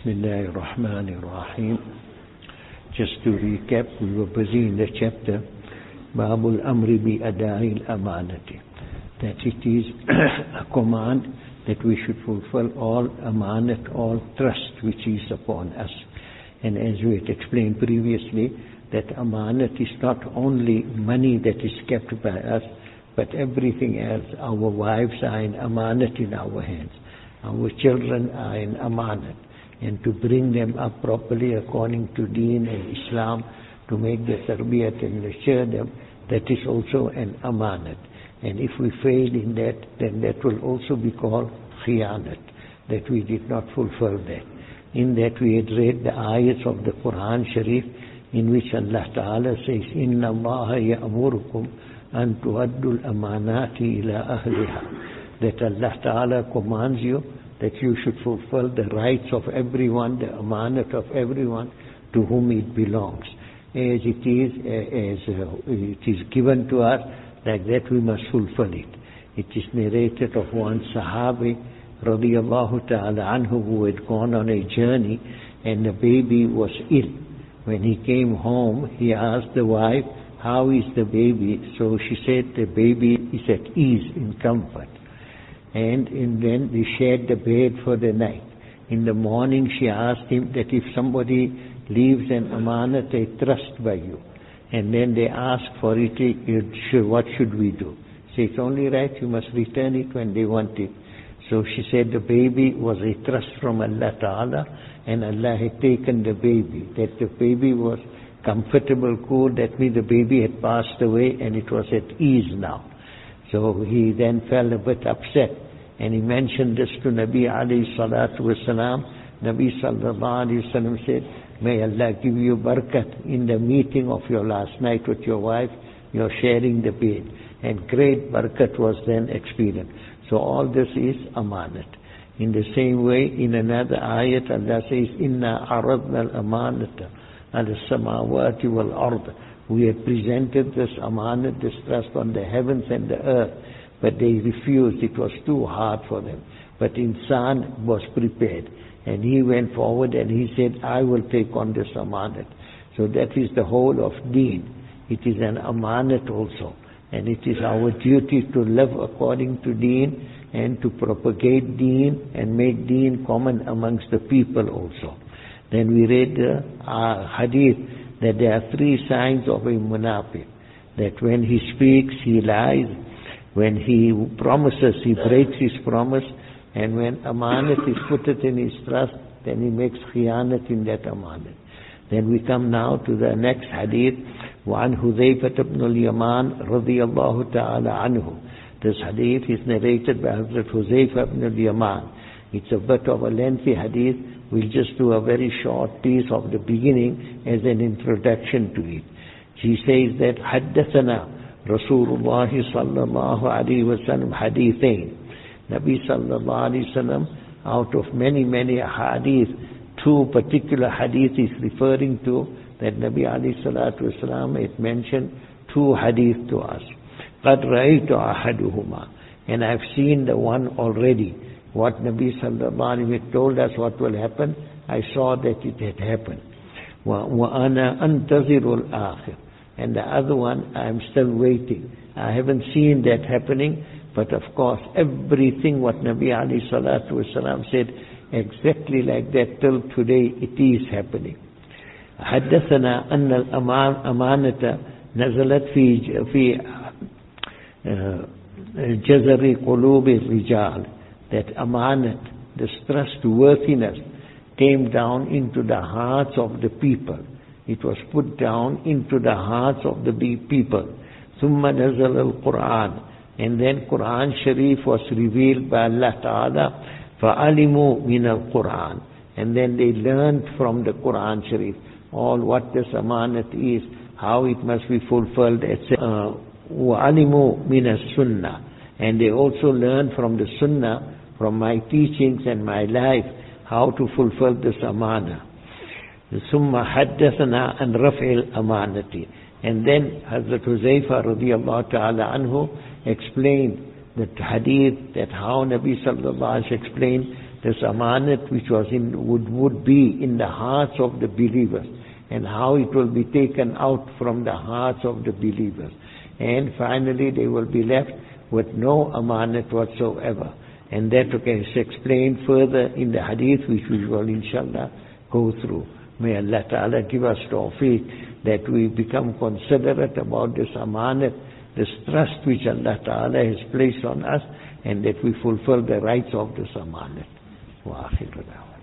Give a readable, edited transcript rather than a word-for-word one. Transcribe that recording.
Bismillahir Rahmanir Rahim. Just to recap, we were busy in the chapter Babul Amri bi Ada'il Amanati, that it is a command that we should fulfill all amanat, all trust which is upon us. And as we had explained previously, that amanat is not only money that is kept by us, but everything else. Our wives are in amanat in our hands. Our children are in amanat. And to bring them up properly according to Deen and Islam, to make the tarbiyat and nurture them, that is also an amanat. And if we fail in that, then that will also be called khiyanat, that we did not fulfill that. In that we had read the ayats of the Quran Sharif, in which Allah Ta'ala says, Inna Allaha ya'murukum an tu'addul amanati ila ahliha. That Allah Ta'ala commands you that you should fulfill the rights of everyone, the amanat of everyone to whom it belongs. As it is given to us, like that we must fulfill it. It is narrated of one Sahabi, radiyallahu ta'ala anhu, who had gone on a journey and the baby was ill. When he came home, he asked the wife, how is the baby? So she said, the baby is at ease, in comfort. And then they shared the bed for the night. In the morning she asked him that if somebody leaves an amanat, a trust by you, and then they ask for it, what should we do? He said, it's only right, you must return it when they want it. So she said the baby was a trust from Allah Ta'ala, and Allah had taken the baby, that the baby was comfortable, cool, that means the baby had passed away and it was at ease now. So he then felt a bit upset, and he mentioned this to Nabi alayhi salatu wasalam. Nabi sallallahu alayhi wasallam said, may Allah give you barakat in the meeting of your last night with your wife, you're sharing the bed. And great barakat was then experienced. So all this is amanat. In the same way, in another ayat, Allah says, Inna aradna al-amanata al-samawati wal-ard. We have presented this amanat, this trust on the heavens and the earth, but they refused. It was too hard for them. But Insan was prepared, and he went forward and he said, I will take on this amanat. So that is the whole of Deen. It is an amanat also, and it is our duty to live according to Deen and to propagate Deen and make Deen common amongst the people also. Then we read the hadith that there are 3 signs of a munafiq. That when he speaks, he lies. When he promises, he breaks his promise. And when amanat is put in his trust, then he makes khiyanat in that amanat. Then we come now to the next hadith. وعن حذيفة بن اليمان رضي الله تعالى عنه. This hadith is narrated by Hazrat Huzaifa ibn al-Yaman. It's a bit of a lengthy hadith. We'll just do a very short piece of the beginning as an introduction to it. She says that حدثنا رسول الله صلى الله عليه وسلم حديثين. Nabi sallallahu alayhi wasallam, out of many hadith, 2 particular hadith is referring to that Nabi alayhi salatu wasallam had mentioned 2 hadith to us. قد رأيت أحدهما, and I've seen the one already. What Nabi sallallahu alayhi wasallam told us what will happen, I saw that it had happened. وأنا أنتظر الآخر, and the other one I'm still waiting. I haven't seen that happening, but of course everything what Nabi alayhi salatu wasalam said, exactly like that till today it is happening. حدثنا أن الأمانة نزلت في جذر قلوب الرجال. That amanat, this trustworthiness, came down into the hearts of the people. It was put down into the hearts of the people. ثم نزل القرآن, and then Quran Sharif was revealed by Allah Ta'ala. فعلموا من القرآن, and then they learned from the Quran Sharif all what this amanat is, how it must be fulfilled, etc. وعلموا من السنة, and they also learned from the Sunnah, from my teachings and my life, how to fulfill this amanah. ثم حدثنا عن رفع الأمانة, and then Hazrat Huzaifa radiyallahu ta'ala anhu explained the hadith, that how Nabi sallallahu alaihi wasallam explained this amanat which was would be in the hearts of the believers, and how it will be taken out from the hearts of the believers. And finally they will be left with no amanat whatsoever. And that is explained further in the hadith which we will inshallah go through. May Allah Ta'ala give us tawfiq that we become considerate about this amanat, this trust which Allah Ta'ala has placed on us, and that we fulfill the rights of this amanat. Wa akhiru da'wana.